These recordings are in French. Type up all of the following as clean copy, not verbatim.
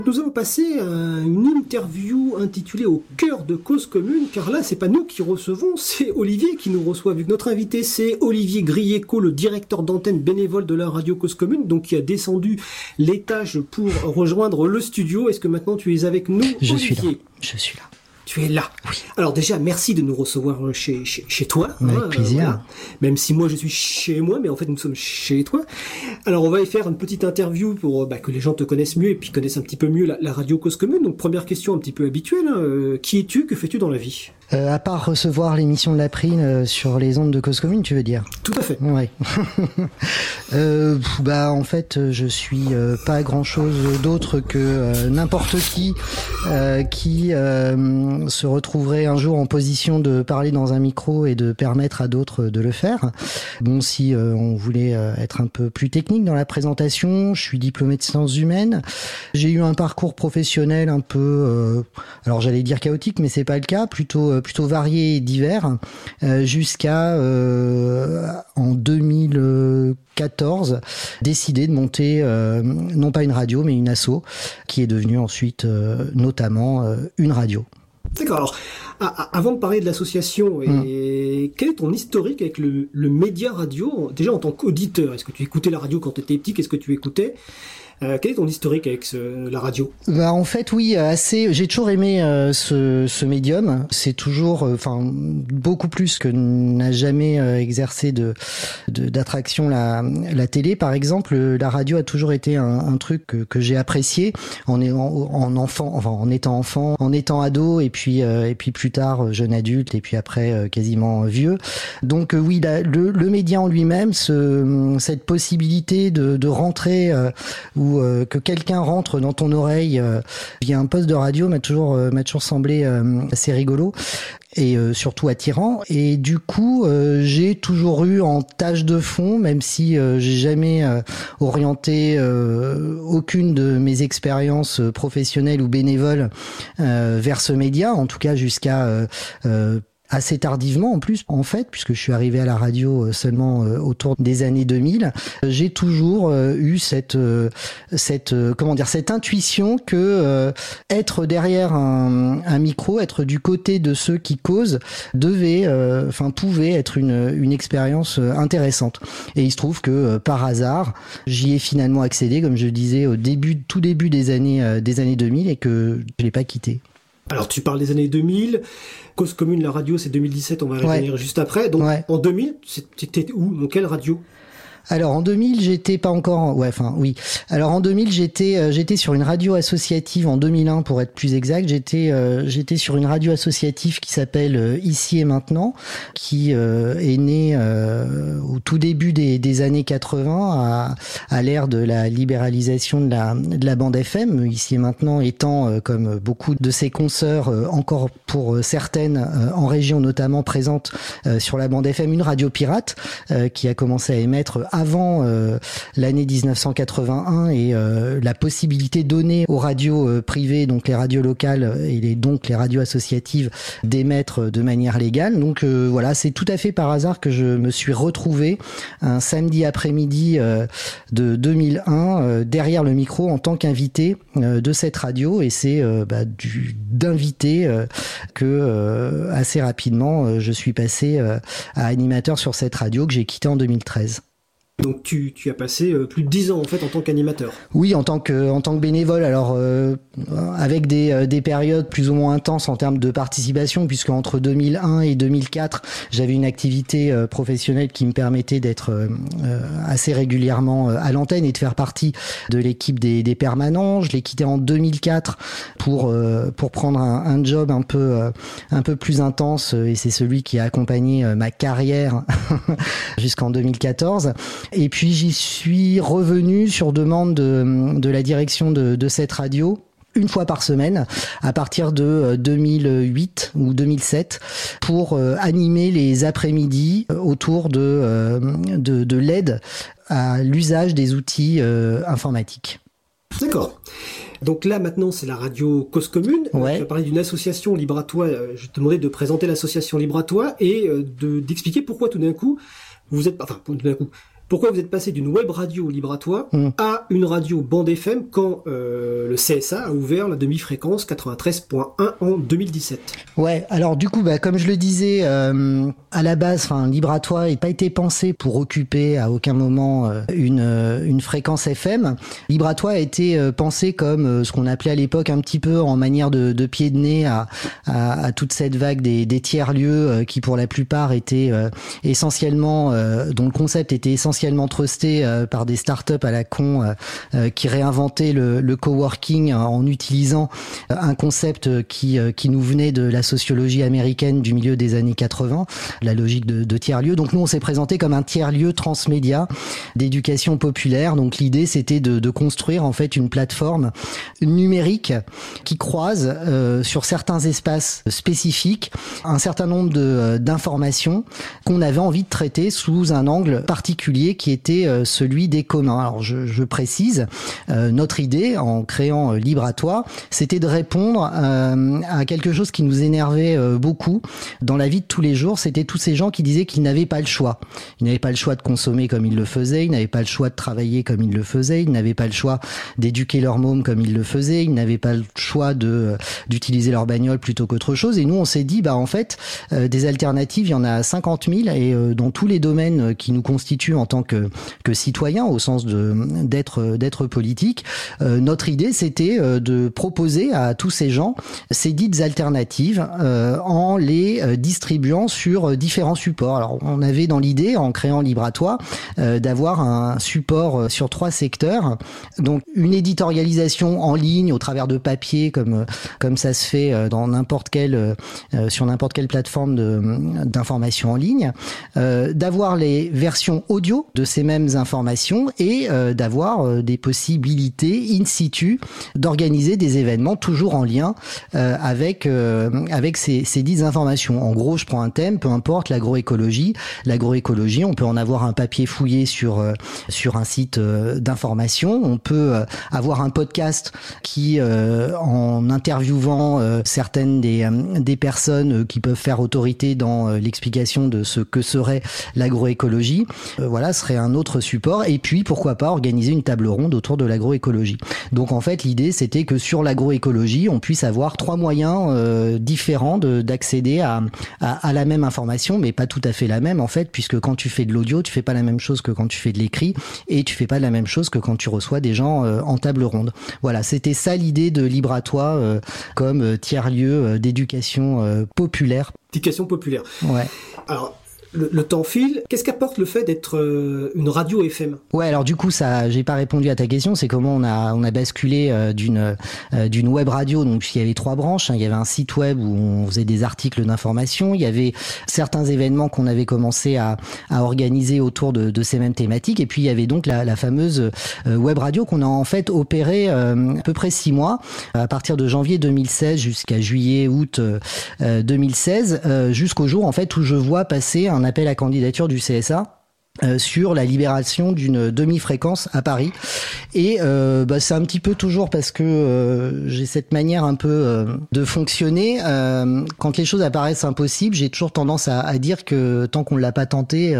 Nous allons passer à une interview intitulée Au cœur de Cause Commune, car là, c'est pas nous qui recevons, c'est Olivier qui nous reçoit, vu que notre invité, c'est Olivier Grieco, le directeur d'antenne bénévole de la radio Cause Commune, donc qui a descendu l'étage pour rejoindre le studio. Est-ce que maintenant tu es avec nous, Je Olivier? Je suis là. Tu es là. Oui. Alors déjà, merci de nous recevoir chez toi. Avec plaisir. Voilà. Même si moi je suis chez moi, mais en fait nous sommes chez toi. Alors on va y faire une petite interview pour que les gens te connaissent mieux et puis connaissent un petit peu mieux la radio Cause Commune. Donc première question un petit peu habituelle. Qui es-tu? Que fais-tu dans la vie? À part recevoir l'émission de la Prine sur les ondes de Cause Commune, tu veux dire? Tout à fait. Ouais. En fait, je suis pas grand-chose d'autre que n'importe qui se retrouverait un jour en position de parler dans un micro et de permettre à d'autres de le faire. Bon, si on voulait être un peu plus technique dans la présentation, je suis diplômé de sciences humaines. J'ai eu un parcours professionnel un peu, alors j'allais dire chaotique, mais c'est pas le cas, plutôt varié et divers, jusqu'à en 2014 décider de monter non pas une radio mais une asso qui est devenue ensuite notamment une radio. D'accord. Alors, avant de parler de l'association, quel est ton historique avec le média radio? Déjà en tant qu'auditeur, est-ce que tu écoutais la radio quand tu étais petit? Qu'est-ce que tu écoutais? Quel est ton historique avec la radio? En fait, oui, assez. J'ai toujours aimé ce médium. C'est toujours, beaucoup plus que n'a jamais exercé d'attraction la télé. Par exemple, la radio a toujours été un truc que j'ai apprécié en étant enfant, en étant ado, et puis plus tard jeune adulte, et puis après quasiment vieux. Donc oui, le média en lui-même, cette possibilité de rentrer ou que quelqu'un rentre dans ton oreille via un poste de radio m'a toujours semblé assez rigolo et surtout attirant. Et du coup, j'ai toujours eu en tâche de fond, même si j'ai jamais orienté aucune de mes expériences professionnelles ou bénévoles vers ce média, en tout cas jusqu'à assez tardivement en plus, en fait, puisque je suis arrivé à la radio seulement autour des années 2000. J'ai toujours eu cette intuition que être derrière un micro, être du côté de ceux qui causent, pouvait être une expérience intéressante. Et il se trouve que par hasard, j'y ai finalement accédé, comme je disais, tout début des années 2000, et que je l'ai pas quitté. Alors tu parles des années 2000, Cause Commune, la radio c'est 2017, on va revenir juste après. Donc en 2000, c'était où? Dans quelle radio? Alors en 2000, j'étais pas encore Alors en 2000, j'étais sur une radio associative en 2001 pour être plus exact. J'étais sur une radio associative qui s'appelle Ici et Maintenant, qui est née au tout début des années 80 à l'ère de la libéralisation de la bande FM. Ici et Maintenant étant comme beaucoup de ses consoeurs encore pour certaines en région notamment présentes sur la bande FM, une radio pirate qui a commencé à émettre avant l'année 1981 et la possibilité donnée aux radios privées, donc les radios locales et donc les radios associatives, d'émettre de manière légale. Donc voilà, c'est tout à fait par hasard que je me suis retrouvé un samedi après-midi de 2001 derrière le micro en tant qu'invité de cette radio, et c'est d'invité que assez rapidement je suis passé à animateur sur cette radio que j'ai quitté en 2013. Donc tu as passé plus de 10 ans en fait en tant qu'animateur. Oui, en tant que bénévole, alors avec des périodes plus ou moins intenses en termes de participation, puisque entre 2001 et 2004, j'avais une activité professionnelle qui me permettait d'être assez régulièrement à l'antenne et de faire partie de l'équipe des permanents. Je l'ai quitté en 2004 pour prendre un job un peu plus intense, et c'est celui qui a accompagné ma carrière jusqu'en 2014. Et puis j'y suis revenu sur demande de la direction de cette radio, une fois par semaine, à partir de 2008 ou 2007, pour animer les après-midi autour de l'aide à l'usage des outils informatiques. D'accord. Donc là, maintenant, c'est la radio Cause Commune. Ouais. Tu vas parler d'une association Libre à toi. Je te demandais de présenter l'association Libre à toi et d'expliquer pourquoi tout d'un coup, Pourquoi vous êtes passé d'une web radio libre à toi à une radio bande FM quand le CSA a ouvert la demi-fréquence 93.1 en 2017? Ouais, alors du coup, comme je le disais, à la base, libre à toi n'a pas été pensé pour occuper à aucun moment une fréquence FM. Libre à toi a été pensé comme ce qu'on appelait à l'époque un petit peu en manière de pied de nez à toute cette vague des tiers-lieux qui pour la plupart étaient essentiellement, dont le concept était essentiellement trusté par des startups à la con qui réinventaient le coworking en utilisant un concept qui nous venait de la sociologie américaine du milieu des années 80, la logique de tiers-lieu. Donc nous, on s'est présenté comme un tiers-lieu transmédia d'éducation populaire. Donc l'idée, c'était de construire en fait une plateforme numérique qui croise sur certains espaces spécifiques un certain nombre d'informations qu'on avait envie de traiter sous un angle particulier qui était celui des communs. Alors je précise, notre idée en créant Libre à toi, c'était de répondre à quelque chose qui nous énervait beaucoup dans la vie de tous les jours. C'était tous ces gens qui disaient qu'ils n'avaient pas le choix. Ils n'avaient pas le choix de consommer comme ils le faisaient, ils n'avaient pas le choix de travailler comme ils le faisaient, ils n'avaient pas le choix d'éduquer leur môme comme ils le faisaient, ils n'avaient pas le choix d'utiliser leur bagnole plutôt qu'autre chose. Et nous, on s'est dit, en fait, des alternatives, il y en a 50 000 et dans tous les domaines qui nous constituent en tant que citoyens, au sens d'être politique, notre idée, c'était de proposer à tous ces gens ces dites alternatives en les distribuant sur différents supports. Alors, on avait dans l'idée, en créant Libre à toi, d'avoir un support sur 3 secteurs. Donc, une éditorialisation en ligne au travers de papier, comme ça se fait dans sur n'importe quelle plateforme d'information en ligne, d'avoir les versions audio de ces mêmes informations et d'avoir des possibilités in situ d'organiser des événements toujours en lien avec ces dites informations. En gros, je prends un thème, peu importe, l'agroécologie. L'agroécologie, on peut en avoir un papier fouillé sur un site d'information. On peut avoir un podcast qui, en interviewant certaines des personnes qui peuvent faire autorité dans l'explication de ce que serait l'agroécologie, serait un autre support. Et puis, pourquoi pas organiser une table ronde autour de l'agroécologie. Donc, en fait, l'idée, c'était que sur l'agroécologie, on puisse avoir 3 moyens différents d'accéder à la même information, mais pas tout à fait la même, en fait, puisque quand tu fais de l'audio, tu fais pas la même chose que quand tu fais de l'écrit, et tu fais pas la même chose que quand tu reçois des gens en table ronde. Voilà, c'était ça l'idée de Libre à toi comme tiers-lieu d'éducation populaire. Éducation populaire. Ouais. Alors, le temps file. Qu'est-ce qu'apporte le fait d'être une radio FM? Ouais, alors du coup, ça, j'ai pas répondu à ta question. C'est comment on a basculé d'une web radio. Donc, il y avait 3 branches. Il y avait un site web où on faisait des articles d'information. Il y avait certains événements qu'on avait commencé à organiser autour de ces mêmes thématiques. Et puis, il y avait donc la fameuse web radio qu'on a en fait opérée à peu près 6 mois, à partir de janvier 2016 jusqu'à juillet-août 2016, jusqu'au jour en fait où je vois passer un appel à candidature du CSA sur la libération d'une demi-fréquence à Paris. Et c'est un petit peu toujours parce que j'ai cette manière un peu de fonctionner. Quand les choses apparaissent impossibles, j'ai toujours tendance à dire que tant qu'on l'a pas tenté,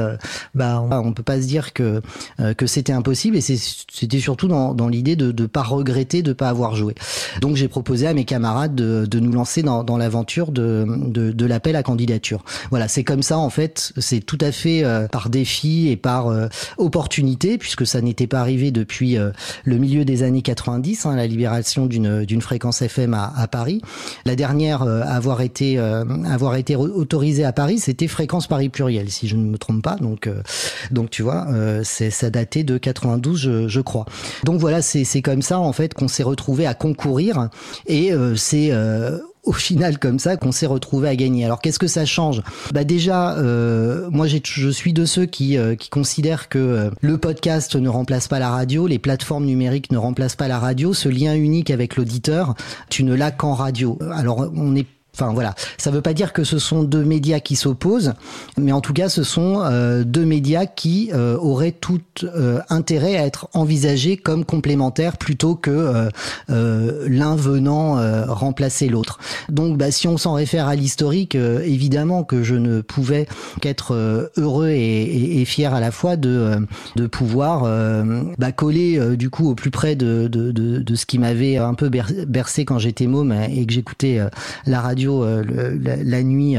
on peut pas se dire que c'était impossible. Et c'était surtout dans l'idée de pas regretter de pas avoir joué. Donc j'ai proposé à mes camarades de nous lancer dans l'aventure de l'appel à candidature. Voilà, c'est comme ça en fait. C'est tout à fait par défi et par opportunité, puisque ça n'était pas arrivé depuis le milieu des années 90, la libération d'une fréquence FM à Paris. La dernière à avoir été autorisée à Paris, c'était Fréquence Paris Pluriel, si je ne me trompe pas. Donc tu vois, ça datait de 92, je crois. Donc voilà, c'est comme ça en fait qu'on s'est retrouvé à concourir, et c'est au final comme ça qu'on s'est retrouvé à gagner. Alors qu'est-ce que ça change ? Déjà, moi je suis de ceux qui considèrent que le podcast ne remplace pas la radio, les plateformes numériques ne remplacent pas la radio. Ce lien unique avec l'auditeur, tu ne l'as qu'en radio. Alors ça veut pas dire que ce sont 2 médias qui s'opposent, mais en tout cas ce sont 2 médias qui auraient tout intérêt à être envisagés comme complémentaires plutôt que l'un venant remplacer l'autre. Donc si on s'en réfère à l'historique, évidemment que je ne pouvais qu'être heureux et fier à la fois de pouvoir coller du coup au plus près de ce qui m'avait un peu bercé quand j'étais môme et que j'écoutais la radio la nuit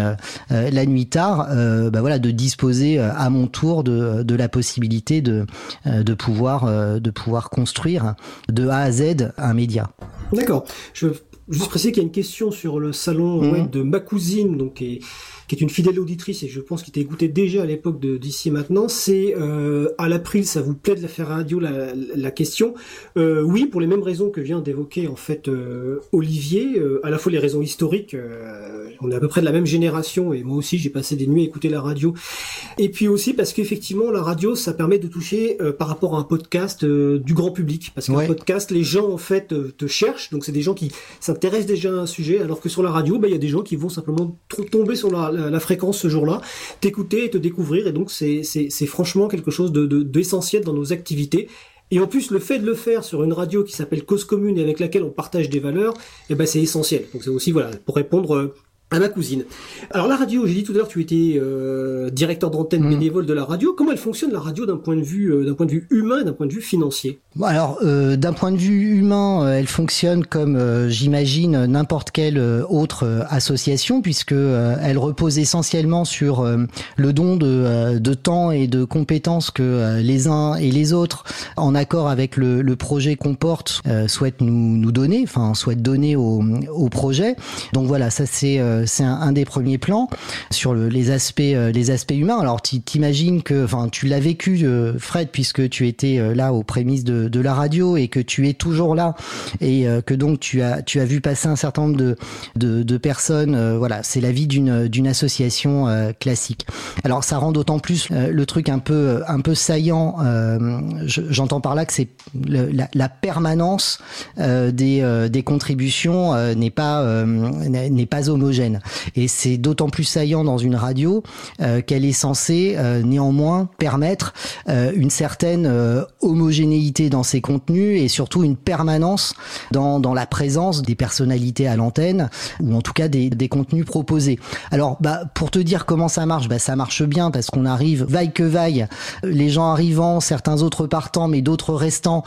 tard, de disposer à mon tour de la possibilité de pouvoir construire de A à Z un média. D'accord. Je veux juste préciser qu'il y a une question sur le salon web de ma cousine, donc qui est une fidèle auditrice et je pense qu'il t'a écouté déjà à l'époque d'ici et maintenant. C'est à l'April, ça vous plaît de la faire radio, la question. Oui, pour les mêmes raisons que vient d'évoquer en fait Olivier, à la fois les raisons historiques, on est à peu près de la même génération et moi aussi j'ai passé des nuits à écouter la radio, et puis aussi parce qu'effectivement la radio ça permet de toucher par rapport à un podcast du grand public, parce qu'un podcast les gens en fait te cherchent, donc c'est des gens qui s'intéressent déjà à un sujet, alors que sur la radio il y a des gens qui vont simplement tomber sur la fréquence ce jour-là, t'écouter et te découvrir, et donc c'est franchement quelque chose d'essentiel dans nos activités. Et en plus, le fait de le faire sur une radio qui s'appelle Cause Commune et avec laquelle on partage des valeurs, c'est essentiel. Donc c'est aussi pour répondre à ma cousine. Alors la radio, j'ai dit tout à l'heure, tu étais directeur d'antenne bénévole de la radio. Comment elle fonctionne la radio d'un point de vue humain et d'un point de vue financier ? Alors d'un point de vue humain, elle fonctionne comme j'imagine n'importe quelle autre association, puisque elle repose essentiellement sur le don de temps et de compétences que les uns et les autres, en accord avec le projet qu'on porte, souhaitent nous donner, souhaitent donner au projet. Donc voilà, ça c'est un des premiers plans sur les aspects humains. Alors t'imagines que, tu l'as vécu, Fred, puisque tu étais là aux prémices de la radio et que tu es toujours là et que donc tu as vu passer un certain nombre de personnes. Voilà, c'est la vie d'une association classique. Alors ça rend d'autant plus le truc un peu saillant. J'entends par là que c'est la permanence des contributions n'est pas homogène. Et c'est d'autant plus saillant dans une radio qu'elle est censée néanmoins permettre une certaine homogénéité dans ses contenus et surtout une permanence dans la présence des personnalités à l'antenne, ou en tout cas des contenus proposés. Alors pour te dire comment ça marche, ça marche bien parce qu'on arrive vaille que vaille, les gens arrivant, certains autres partant mais d'autres restant,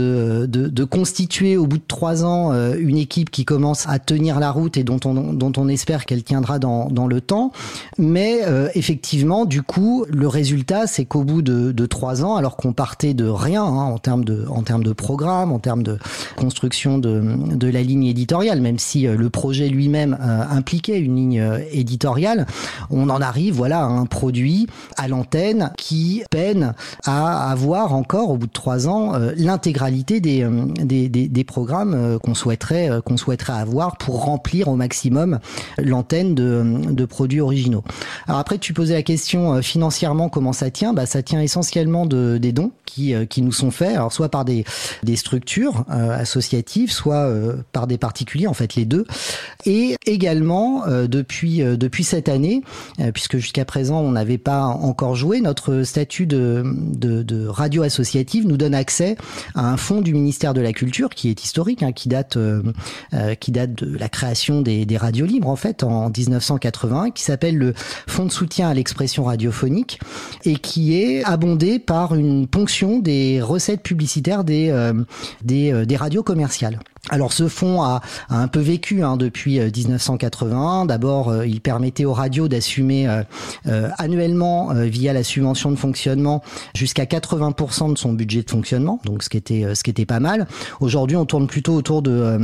de constituer au bout de 3 ans une équipe qui commence à tenir la route et dont on espère qu'elle tiendra dans le temps. Mais effectivement, du coup, le résultat, c'est qu'au bout de 3 ans, alors qu'on partait de rien en termes de programme, en termes de construction de la ligne éditoriale, même si le projet lui-même impliquait une ligne éditoriale, on en arrive à un produit à l'antenne qui peine à avoir encore, au bout de 3 ans, l'intégralité des programmes qu'on souhaiterait avoir pour remplir au maximum l'antenne de produits originaux. Alors après, tu posais la question financièrement comment ça tient. Ça tient essentiellement des dons qui nous sont faits, alors soit par des structures associatives, soit par des particuliers, en fait les deux. Et également depuis cette année, puisque jusqu'à présent on n'avait pas encore joué, notre statut de radio associative nous donne accès à un fonds du ministère de la Culture qui est historique, qui date de la création des radios libres en fait en 1981, qui s'appelle le Fonds de soutien à l'expression radiophonique et qui est abondé par une ponction des recettes publicitaires des radios commerciales. Alors ce fonds a un peu vécu depuis 1981. D'abord, il permettait aux radios d'assumer annuellement via la subvention de fonctionnement jusqu'à 80% de son budget de fonctionnement, donc ce qui était pas mal. Aujourd'hui, on tourne plutôt autour de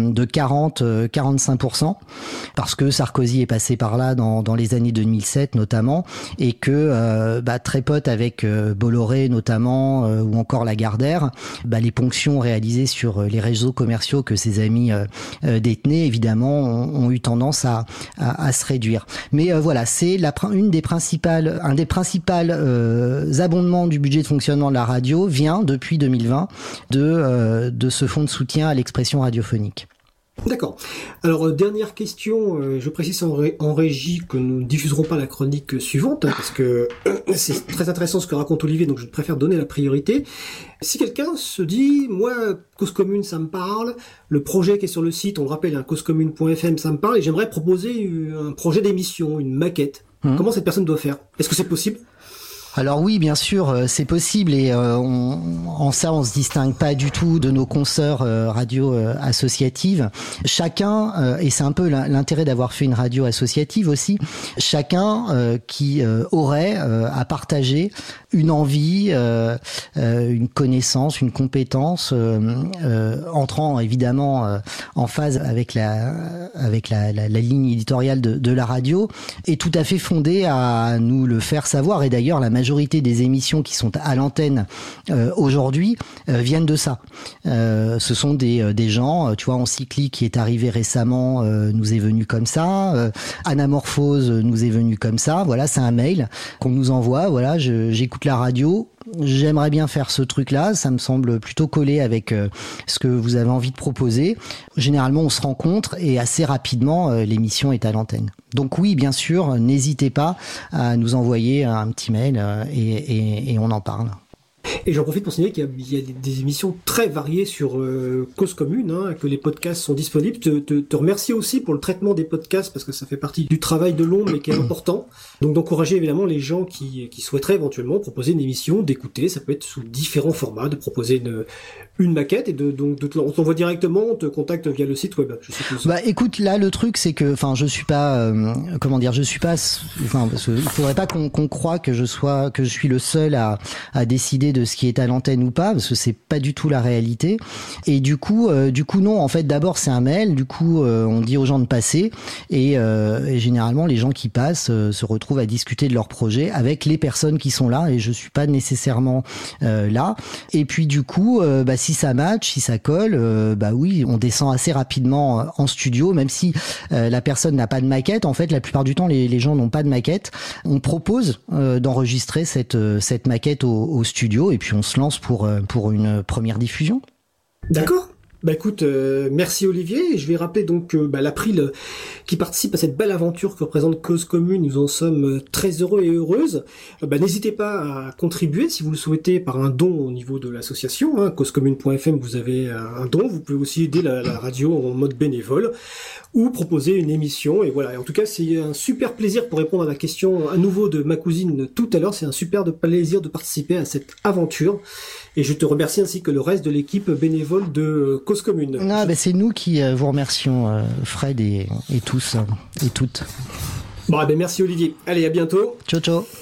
40-45% parce que Sarkozy est passé par là dans les années 2007 notamment, et que très pote avec Bolloré notamment ou encore Lagardère, les ponctions réalisées sur les réseaux commerciaux que ces amis détenaient évidemment ont eu tendance à se réduire. Mais voilà, c'est un des principaux abondements du budget de fonctionnement de la radio vient depuis 2020 de ce fonds de soutien à l'expression radiophonique. D'accord. Alors, dernière question, je précise en régie que nous ne diffuserons pas la chronique suivante, parce que c'est très intéressant ce que raconte Olivier, donc je préfère donner la priorité. Si quelqu'un se dit, moi, Cause Commune, ça me parle, le projet qui est sur le site, on le rappelle, causecommune.fm, ça me parle, et j'aimerais proposer un projet d'émission, une maquette, comment cette personne doit faire? Est-ce que c'est possible? Alors oui, bien sûr, c'est possible et en ça, on se distingue pas du tout de nos consoeurs radio associatives. Chacun, et c'est un peu l'intérêt d'avoir fait une radio associative aussi, chacun qui aurait à partager une envie, une connaissance, une compétence, entrant évidemment en phase avec la ligne éditoriale de la radio, est tout à fait fondé à nous le faire savoir. Et d'ailleurs, la majorité des émissions qui sont à l'antenne aujourd'hui viennent de ça. Ce sont des gens, tu vois, Encyclique qui est arrivé récemment nous est venu comme ça, Anamorphose nous est venu comme ça. Voilà, c'est un mail qu'on nous envoie. Voilà, j'écoute la radio. J'aimerais bien faire ce truc-là, ça me semble plutôt collé avec ce que vous avez envie de proposer. Généralement, on se rencontre et assez rapidement, l'émission est à l'antenne. Donc oui, bien sûr, n'hésitez pas à nous envoyer un petit mail et on en parle. Et j'en profite pour signaler qu'il y a des émissions très variées sur Cause Commune, que les podcasts sont disponibles. Te remercier aussi pour le traitement des podcasts, parce que ça fait partie du travail de l'ombre, mais qui est important. Donc d'encourager évidemment les gens qui souhaiteraient éventuellement proposer une émission, d'écouter. Ça peut être sous différents formats, de proposer une maquette et on t'envoie directement, on te contacte via le site web. Je sais que bah écoute, là le truc c'est que, enfin, je suis pas, parce que il faudrait pas qu'on croie que je suis le seul à décider de ce qui est à l'antenne ou pas, parce que c'est pas du tout la réalité. Et du coup non, en fait d'abord c'est un mail, du coup on dit aux gens de passer et généralement les gens qui passent se retrouvent à discuter de leur projet avec les personnes qui sont là, et je suis pas nécessairement là. Et puis du coup si ça match, si ça colle, oui, on descend assez rapidement en studio, même si la personne n'a pas de maquette. En fait, la plupart du temps, les gens n'ont pas de maquette. On propose d'enregistrer cette maquette au studio, et puis on se lance pour une première diffusion. D'accord. Bah écoute, merci Olivier. Je vais rappeler donc l'April qui participe à cette belle aventure que représente Cause Commune. Nous en sommes très heureux et heureuses. N'hésitez pas à contribuer si vous le souhaitez par un don au niveau de l'association. Causecommune.fm, vous avez un don. Vous pouvez aussi aider la radio en mode bénévole ou proposer une émission. Et voilà. Et en tout cas, c'est un super plaisir, pour répondre à la question à nouveau de ma cousine tout à l'heure. C'est un super plaisir de participer à cette aventure. Et je te remercie ainsi que le reste de l'équipe bénévole de Cause Commune. C'est nous qui vous remercions, Fred et tous et toutes. Merci Olivier. Allez, à bientôt. Ciao, ciao.